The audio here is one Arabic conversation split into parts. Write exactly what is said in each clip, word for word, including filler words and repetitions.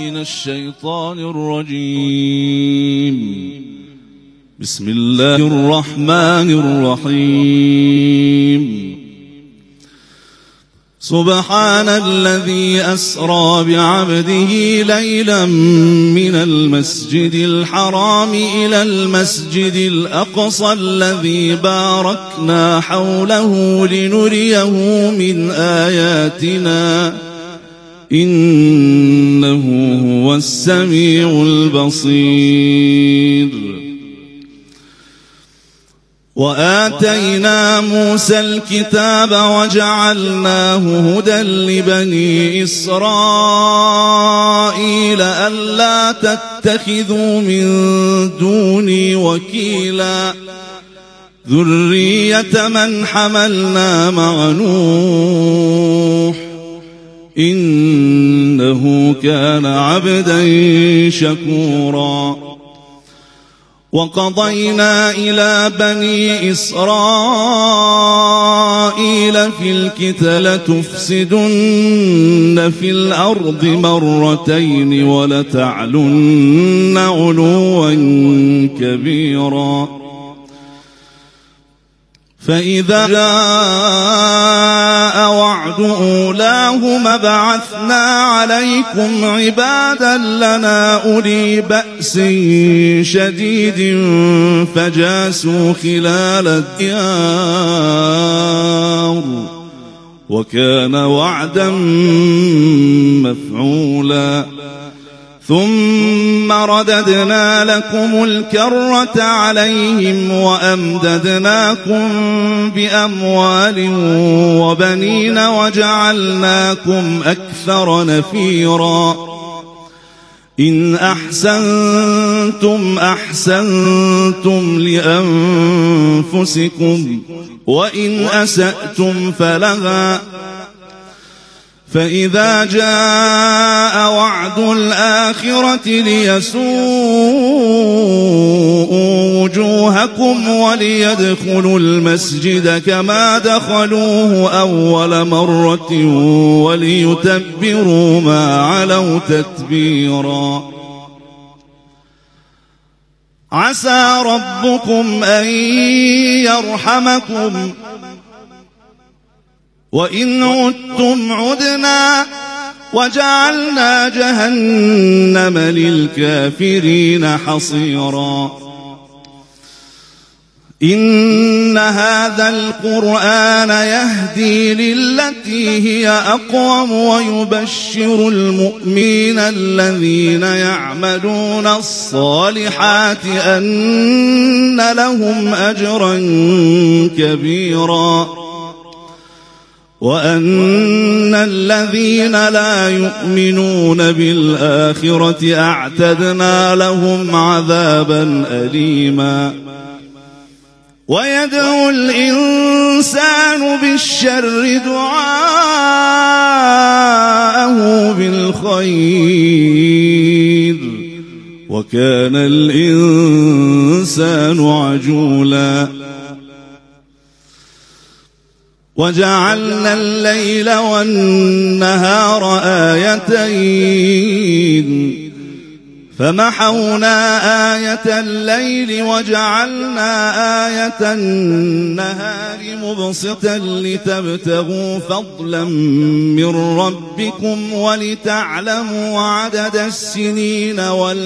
من الشيطان الرجيم. بسم الله الرحمن الرحيم. سبحان الذي أسرى بعبده ليلا من المسجد الحرام إلى المسجد الأقصى الذي باركنا حوله لنريه من آياتنا إنه هو السميع البصير. وآتينا موسى الكتاب وجعلناه هدى لبني إسرائيل ألا تتخذوا من دوني وكيلا ذرية من حملنا مع نوح إنه كان عبدا شكورا. وقضينا إلى بني إسرائيل في الكتاب لتفسدن في الأرض مرتين ولتعلن علوا كبيرا. فإذا جاء وعد أولاهما بعثنا عليكم عبادا لنا أولي بأس شديد فجاسوا خلال الديار وكان وعدا مفعولا. ثم رددنا لكم الكرة عليهم وأمددناكم بأموال وبنين وجعلناكم أكثر نفيرا. إن أحسنتم أحسنتم لأنفسكم وإن أسأتم فلها. فإذا جاء وعد الآخرة ليسوءوا وجوهكم وليدخلوا المسجد كما دخلوه أول مرة وليتبروا ما علوا تتبيرا. عسى ربكم أن يرحمكم وإن عدتم عدنا وجعلنا جهنم للكافرين حصيرا. إن هذا القرآن يهدي للتي هي أقوم ويبشر المؤمنين الذين يعملون الصالحات أن لهم أجرا كبيرا وأن الذين لا يؤمنون بالآخرة أعتدنا لهم عذابا أليما. ويدعو الإنسان بالشر دعاءه بالخير وكان الإنسان عجولا. وجعلنا الليل والنهار آيتين فمحونا آية الليل وجعلنا آية النهار مبصرة لتبتغوا فضلا من ربكم ولتعلموا عدد السنين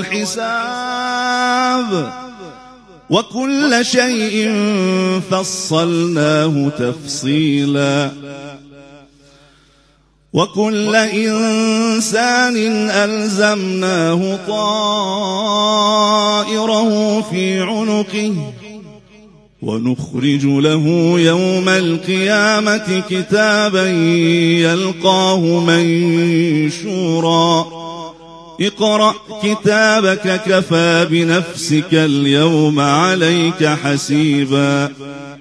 والحساب وكل شيء فصلناه تفصيلا. وكل إنسان ألزمناه طائره في عنقه ونخرج له يوم القيامة كتابا يلقاه منشورا. اقرأ كتابك كفى بنفسك اليوم عليك حسيبا.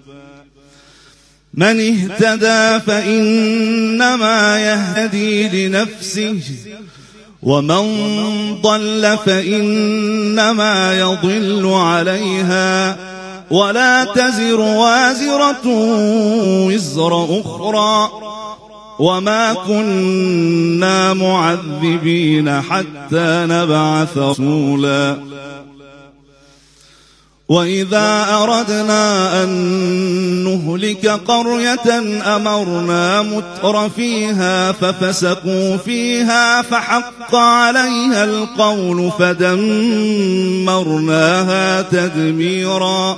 من اهتدى فإنما يهتدي لنفسه ومن ضل فإنما يضل عليها ولا تزر وازرة وزر أخرى وما كنا معذبين حتى نبعث رسولا وإذا أردنا أن نهلك قرية أمرنا متر فيها ففسقوا فيها فحق عليها القول فدمرناها تدميرا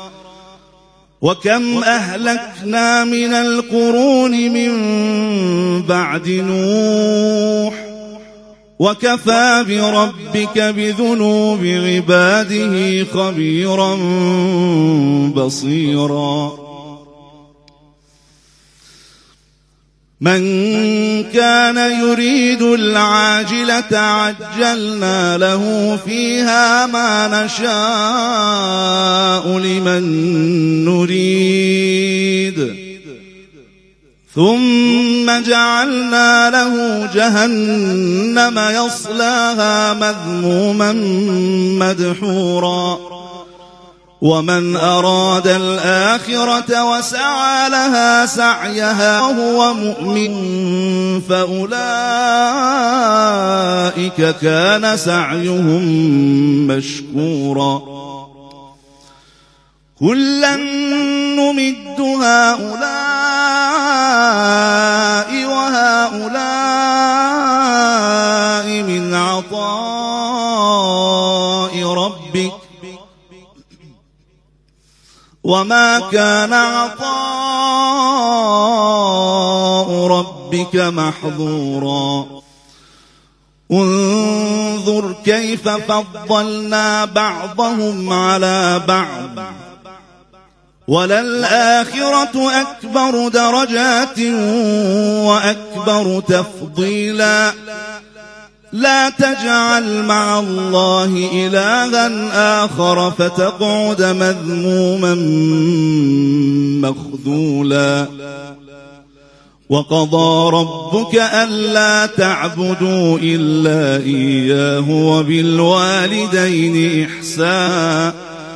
وكم أهلكنا من القرون من بعد نوح وكفى بربك بذنوب عباده خبيرا بصيرا من كان يريد العاجلة عجلنا له فيها ما نشاء لمن نريد ثم جعلنا له جهنم يصلاها مذموما مدحورا ومن أراد الآخرة وسعى لها سعيها وهو مؤمن فأولئك كان سعيهم مشكورا كلا نمد هؤلاء وهؤلاء من عطاء ربك وما كان عطاء ربك محظورا انظر كيف فضلنا بعضهم على بعض وللآخرة أكبر درجات وأكبر تفضيلا لا تجعل مع الله إلها آخر فتقعد مذموما مخذولا وقضى ربك ألا تعبدوا إلا إياه وبالوالدين إحسانا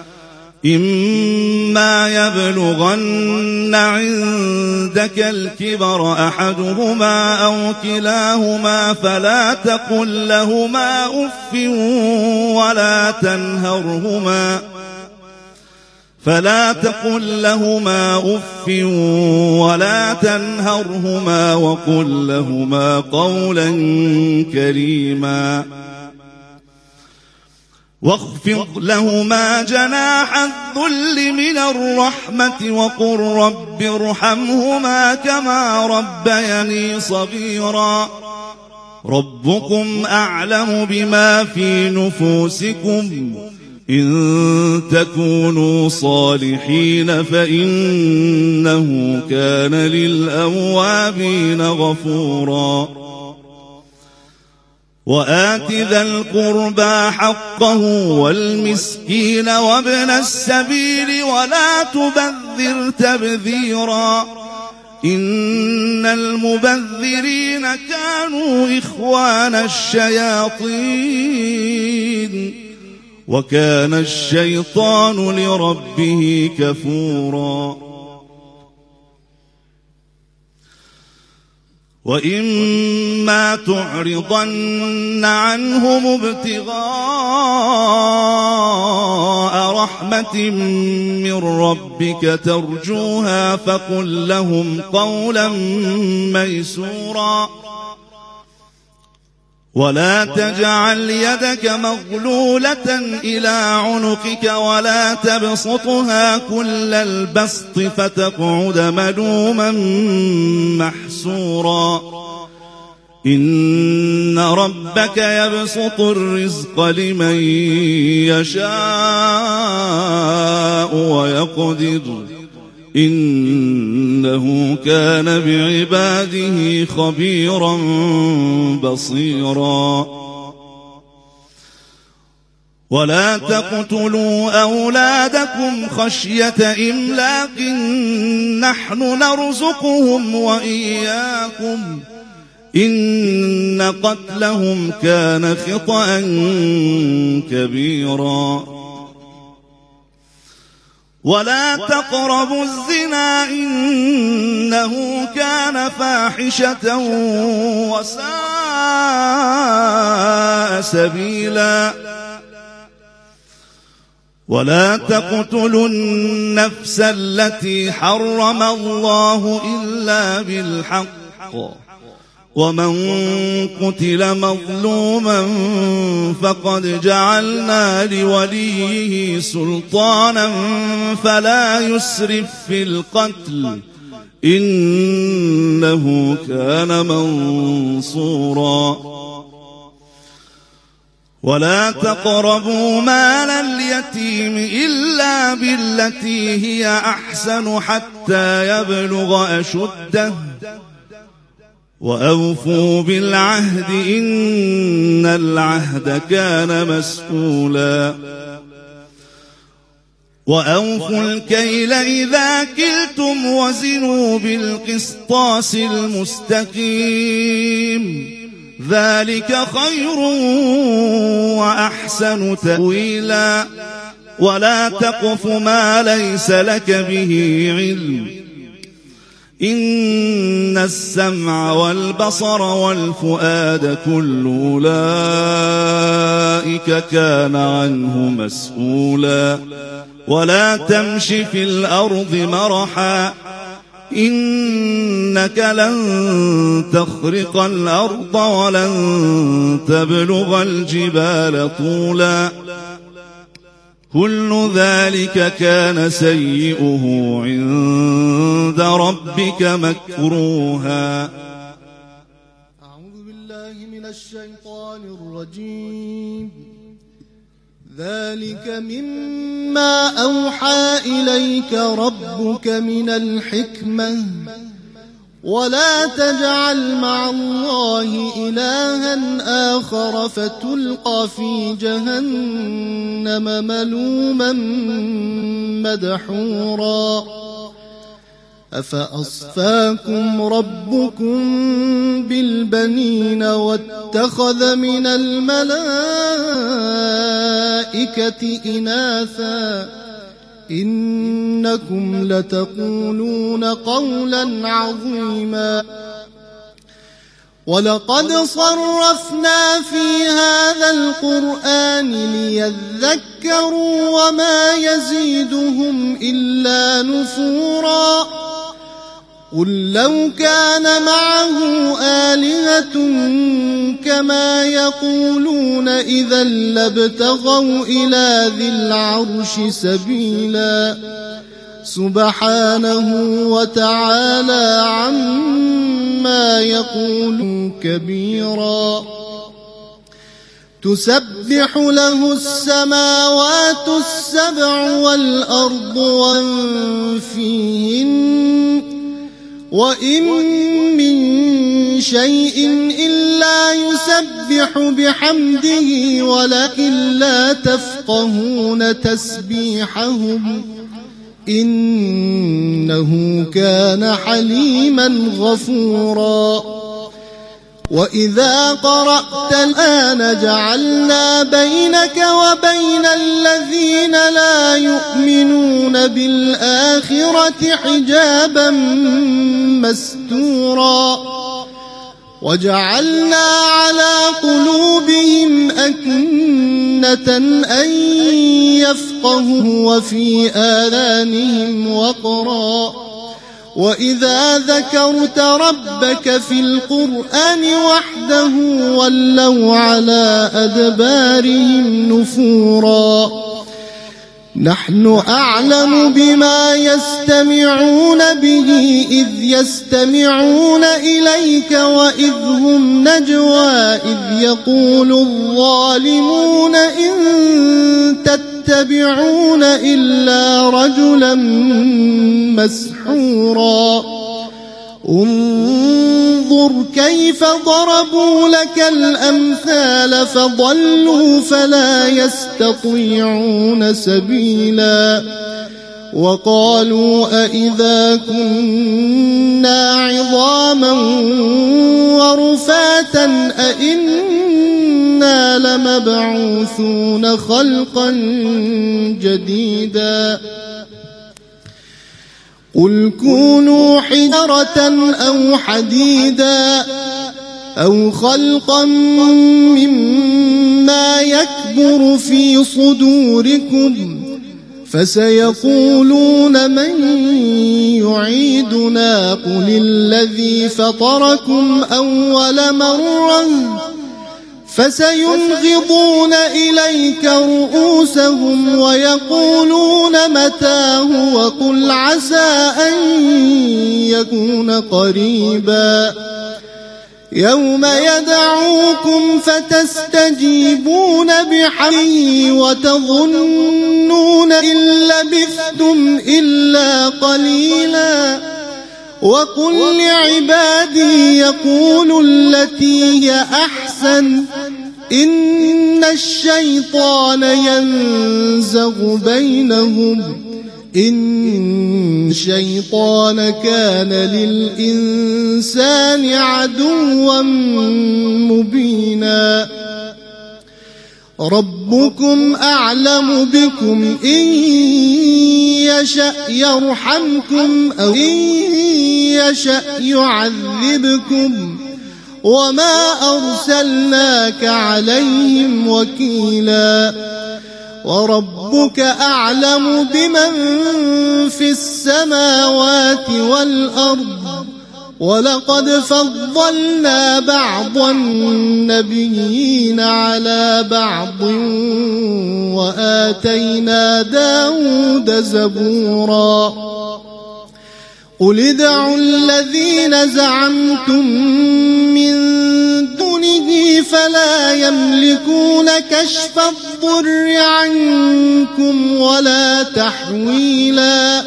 إما يبلغن عندك الكبر أحدهما أو كلاهما فلا تقل لهما أف ولا تنهرهما فلا تقل لهما أف ولا تنهرهما وقل لهما قولا كريما واخفض لهما جناح الذل من الرحمة وقل رب ارحمهما كما ربياني صغيرا ربكم أعلم بما في نفوسكم إن تكونوا صالحين فإنه كان للأوابين غفورا وآت ذا القربى حقه والمسكين وابن السبيل ولا تبذر تبذيرا إن المبذرين كانوا إخوان الشياطين وكان الشيطان لربه كفورا وإما تعرضن عنهم ابتغاء رحمة من ربك ترجوها فقل لهم قولا ميسورا ولا تجعل يدك مغلولة إلى عنقك ولا تبسطها كل البسط فتقعد ملوما محسورا إن ربك يبسط الرزق لمن يشاء ويقدر إنه كان بعباده خبيرا بصيرا ولا تقتلوا أولادكم خشية إملاق نحن نرزقهم وإياكم إن قتلهم كان خطأ كبيرا ولا تقربوا الزنا إنه كان فاحشة وساء سبيلا ولا تقتلوا النفس التي حرم الله إلا بالحق ومن قتل مظلوما فقد جعلنا لوليه سلطانا فلا يسرف في القتل إنه كان منصورا ولا تقربوا مال اليتيم إلا بالتي هي أحسن حتى يبلغ أشده وأوفوا بالعهد إن العهد كان مسؤولا وأوفوا الكيل إذا كلتم وزنوا بالقسطاس المستقيم ذلك خير وأحسن تأويلا ولا تقف ما ليس لك به علم إن السمع والبصر والفؤاد كل أولئك كان عنه مسؤولا ولا تمش في الأرض مرحا إنك لن تخرق الأرض ولن تبلغ الجبال طولا كل ذلك كان سيئه عند ربك مكروها. أعوذ بالله من الشيطان الرجيم. ذلك مما أوحى إليك ربك من الحكمة ولا تجعل مع الله إلها آخر فتلقى في جهنم ملوما مدحورا أفأصفاكم ربكم بالبنين واتخذ من الملائكة إناثا إنكم لتقولون قولا عظيما ولقد صرفنا في هذا القرآن ليذكروا وما يزيدهم إلا نفورا قل لو كان معه آلهة كما يقولون إذا لابتغوا إلى ذي العرش سبيلا سبحانه وتعالى عما يقولون كبيرا تسبح له السماوات السبع والأرض ومن فيهن وإن من شيء إلا يسبح بحمده ولكن لا تفقهون تسبيحهم إنه كان حليما غفورا وإذا قرأت الآن جعلنا بينك وبين الذين لا يؤمنون بالآخرة حجابا مستورا وجعلنا على قلوبهم أكنة أن يفقهوا وفي آذانهم وقرا وإذا ذكرت ربك في القرآن وحده ولوا على أدبارهم نفورا نحن أعلم بما يستمعون به إذ يستمعون إليك وإذ هم نجوى إذ يقول الظالمون إن تتبعون إلا رجلا مسحورا انظر كيف ضربوا لك الأمثال فضلوا فلا يستطيعون سبيلا وقالوا أئذا كنا عظاما ورفاتا أئنا لمبعوثون خلقا جديدا قل كونوا حجرة أو حديدا أو خلقا مما يكبر في صدوركم فسيقولون من يعيدنا قل الذي فطركم أول مرة فسينغضون إليك رؤوسهم ويقولون متاه وقل عسى أن يكون قريبا يوم يدعوكم فتستجيبون بحمده وتظنون إن لبثتم إلا قليلا وقل لعبادي يقولوا التي هي أحسن إن الشيطان ينزغ بينهم إن الشيطان كان للإنسان عدوا مبينا ربكم أعلم بكم إن يشأ يرحمكم أو إن يشأ يعذبكم وما أرسلناك عليهم وكيلا وربك أعلم بمن في السماوات والأرض ولقد فضلنا بعض النبيين على بعض وآتينا داود زبورا قل ادعوا الذين زعمتم من دونه فلا يملكون كشف الضر عنكم ولا تحويلا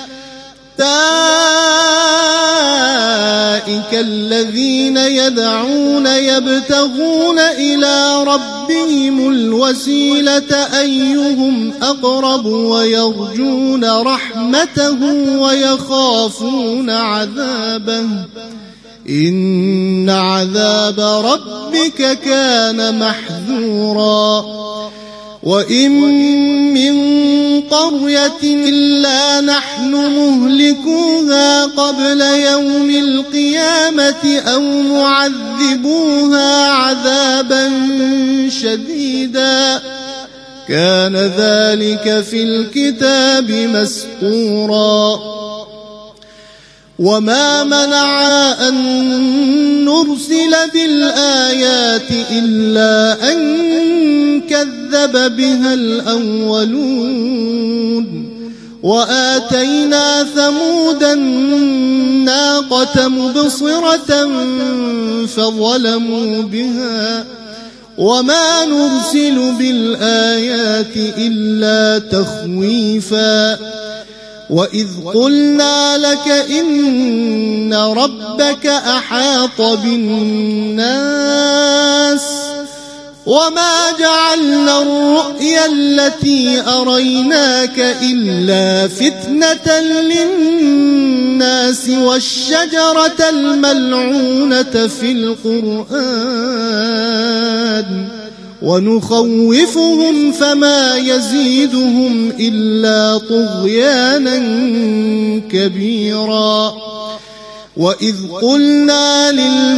أولئك الذين يدعون يبتغون إلى ربهم الوسيلة أيهم أقرب ويرجون رحمته ويخافون عذابه إن عذاب ربك كان محذورا وإن من قرية إلا نحن مهلكوها قبل يوم القيامة أو معذبوها عذابا شديدا كان ذلك في الكتاب مسطورا وما منعنا أن نرسل بالآيات إلا أن كذب بها الأولون وآتينا ثمود الناقة مبصرة فظلموا بها وما نرسل بالآيات إلا تخويفا وإذ قلنا لك إن ربك أحاط بالناس وما جعلنا الرؤيا التي أريناك إلا فتنة للناس والشجرة الملعونة في القرآن ونخوفهم فما يزيدهم إلا طغيانا كبيرا وإذ قلنا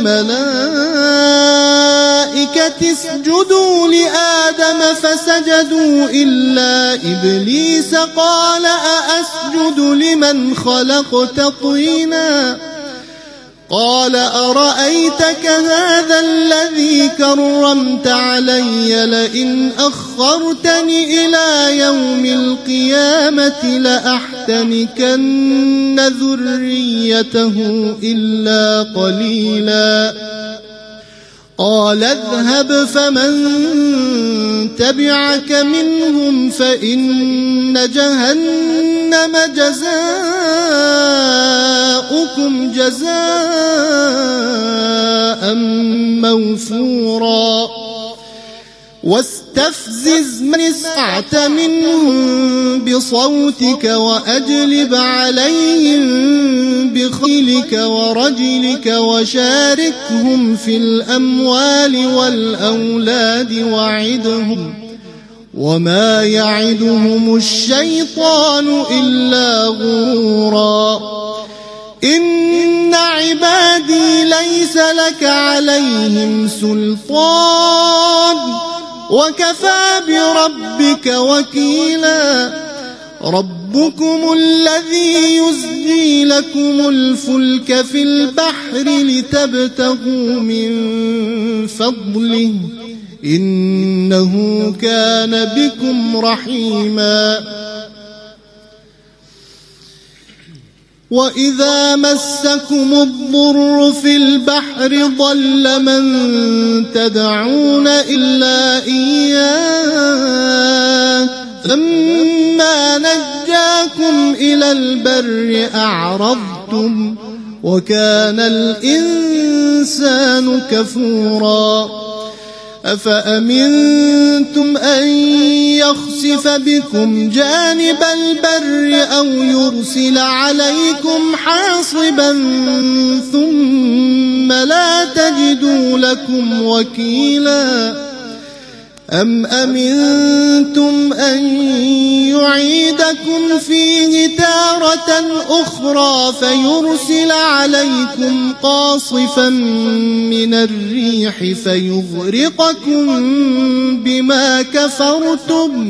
للملائكة اسجدوا لآدم فسجدوا إلا إبليس قال أأسجد لمن خلقت طينا قال أرأيتك هذا الذي كرمت علي لئن أخرتني إلى يوم القيامة لأحتنكن ذريته إلا قليلا قال اذهب فمن تبعك منهم فإن جهنم جزاؤكم جزاء موفورا واستفزز من استطعت منهم بصوتك وأجلب عليهم بخيلك ورجلك وشاركهم في الأموال والأولاد وعدهم وما يعدهم الشيطان إلا غرورا إن عبادي ليس لك عليهم سلطان وكفى بربك وكيلا ربكم الذي يزجي لكم الفلك في البحر لتبتغوا من فضله إنه كان بكم رحيما وإذا مسكم الضر في البحر ضل من تدعون إلا إياه فلما نجاكم إلى البر أعرضتم وكان الإنسان كفورا أفأمنتم أن يخسف بكم جانب البر أو يرسل عليكم حاصبا ثم لا تجدوا لكم وكيلا أم أمنتم أن يعيدكم فيه تارة أخرى فيرسل عليكم قاصفا من الريح فيغرقكم بما كفرتم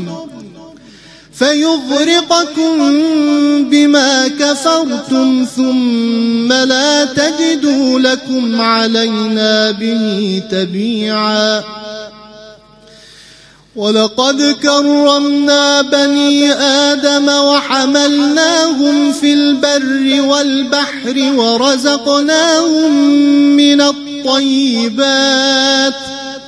فيغرقكم بما كفرتم ثم لا تجدوا لكم علينا به تبيعا ولقد كرمنا بني آدم وحملناهم في البر والبحر ورزقناهم من الطيبات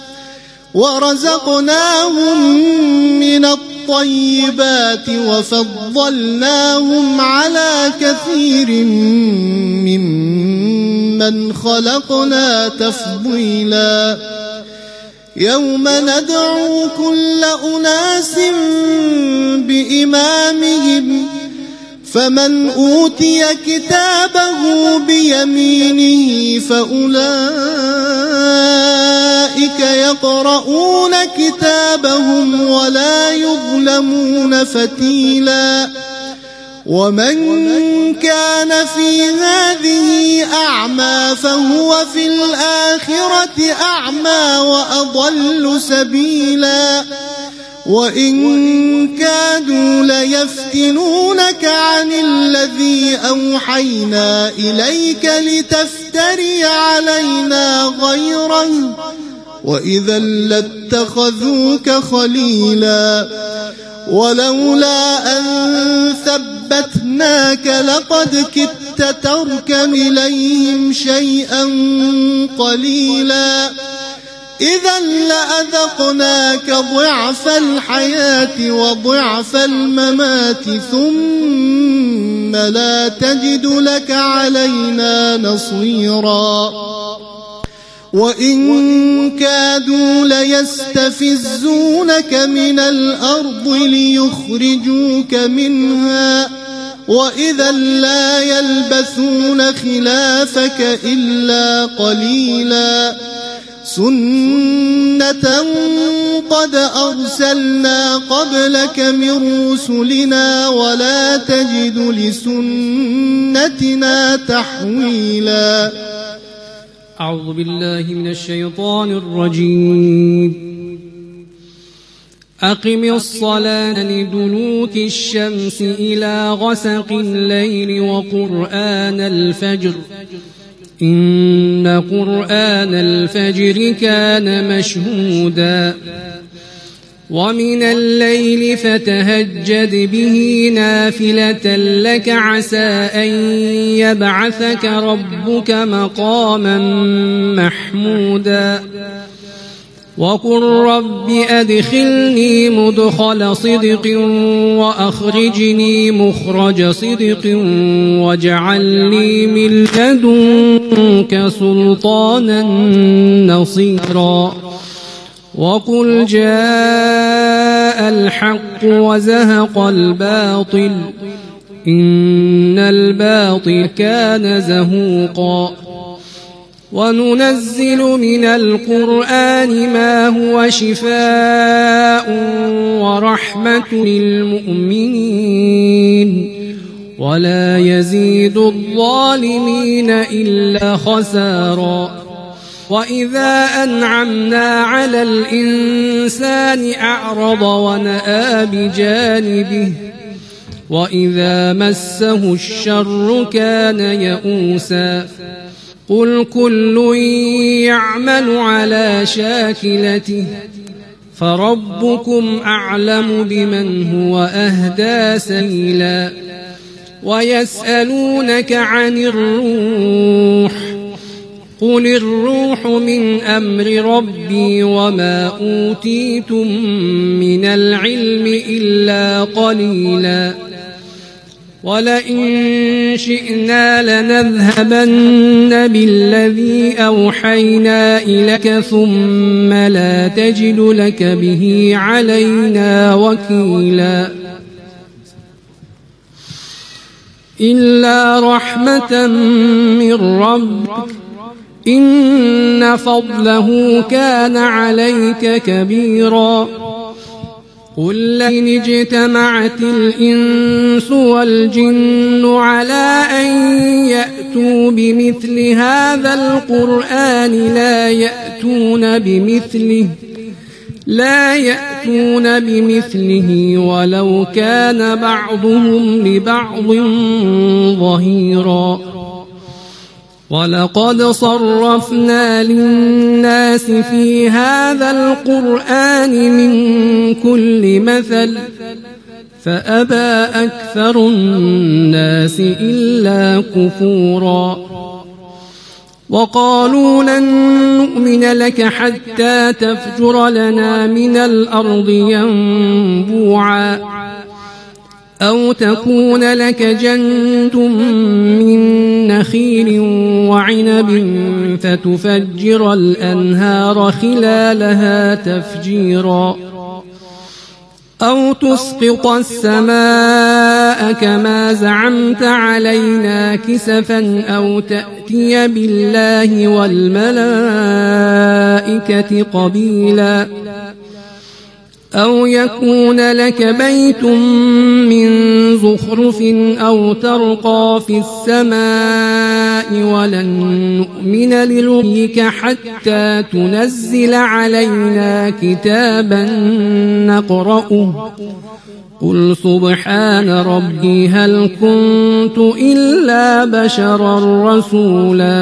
ورزقناهم من الطيبات وفضلناهم على كثير ممن خلقنا تفضيلا يوم ندعو كل أناس بإمامهم فمن أوتي كتابه بيمينه فأولئك يقرؤون كتابهم ولا يظلمون فتيلا ومن كان في هذه أعمى فهو في الآخرة أعمى وأضل سبيلا وإن كادوا ليفتنونك عن الذي أوحينا إليك لتفتري علينا غيره وإذا لاتخذوك خليلا ولولا أن ثبتناك لقد كدت تركن إليهم شيئا قليلا إذا لأذقناك ضعف الحياة وضعف الممات ثم لا تجد لك علينا نصيرا وإن كادوا ليستفزونك من الأرض ليخرجوك منها وإذا لا يلبثون خلافك إلا قليلا سنة قد أرسلنا قبلك من رسلنا ولا تجد لسنتنا تحويلا أعوذ بالله من الشيطان الرجيم أقم الصلاة لدلوك الشمس إلى غسق الليل وقرآن الفجر إن قرآن الفجر كان مشهودا ومن الليل فتهجد به نافلة لك عسى أن يبعثك ربك مقاما محمودا وقل رب أدخلني مدخل صدق وأخرجني مخرج صدق واجعل لي من لدنك سلطانا نصيرا وقل جاء الحق وزهق الباطل إن الباطل كان زهوقا وننزل من القرآن ما هو شفاء ورحمة للمؤمنين ولا يزيد الظالمين إلا خسارا. وإذا أنعمنا على الإنسان أعرض ونأى بجانبه وإذا مسه الشر كان يئوسا. قل كل يعمل على شاكلته فربكم أعلم بمن هو أهدى سبيلا. ويسألونك عن الروح قل الروح من أمر ربي وما أوتيتم من العلم إلا قليلا. ولئن شئنا لنذهبن بالذي أوحينا إليك ثم لا تجد لك به علينا وكيلا. إلا رحمة من ربك إن فضله كان عليك كبيرا. قل لئن اجتمعت الإنس والجن على أن يأتوا بمثل هذا القرآن لا يأتون بمثله لا يأتون بمثله ولو كان بعضهم لبعض ظهيرا. ولقد صرفنا للناس في هذا القرآن من كل مثل فأبى أكثر الناس إلا كفورا. وقالوا لن نؤمن لك حتى تفجر لنا من الأرض ينبوعا أو تكون لك جنة من نخيل وعنب فتفجر الأنهار خلالها تفجيرا أو تسقط السماء كما زعمت علينا كسفا أو تأتي بالله والملائكة قبيلا أو يكون لك بيت من زخرف أو ترقى في السماء ولن نؤمن لرقيك حتى تنزل علينا كتابا نقرأه قل سبحان ربي هل كنت إلا بشرا رسولا.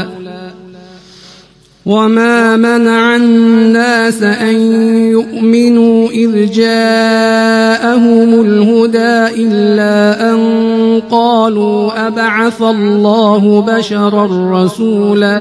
وما منع الناس أن يؤمنوا إذ جاءهم الهدى إلا أن قالوا أبعث الله بشرا رسولا.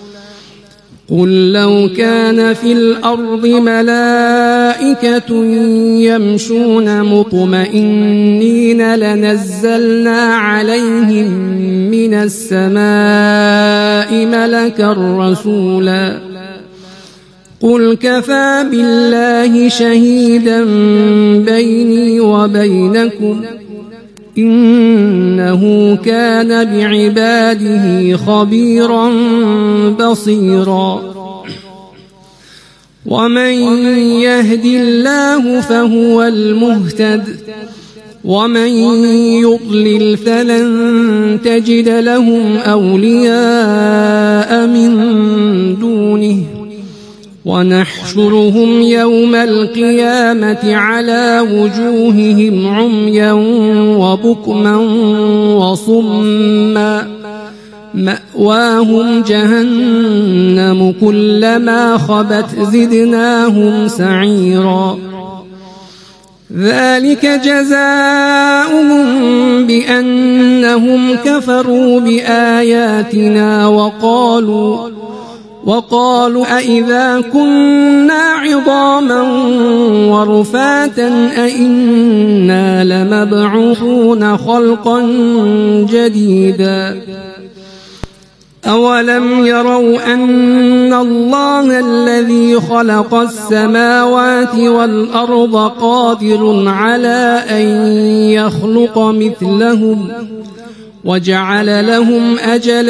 قل لو كان في الأرض ملائكة يمشون مطمئنين لنزلنا عليهم من السماء ملكا رسولا. قل كفى بالله شهيدا بيني وبينكم إنه كان بعباده خبيرا بصيرا. ومن يهد الله فهو المهتد ومن يضلل فلن تجد لهم أولياء من دونه ونحشرهم يوم القيامة على وجوههم عميا وبكما وصما مأواهم جهنم كلما خبت زدناهم سعيرا. ذلك جزاؤهم بأنهم كفروا بآياتنا وقالوا وقالوا أئذا كنا عظاما ورفاتا أئنا لمبعوثون خلقا جديدا. أولم يروا أن الله الذي خلق السماوات والأرض قادر على أن يخلق مثلهم وجعل لهم أجلا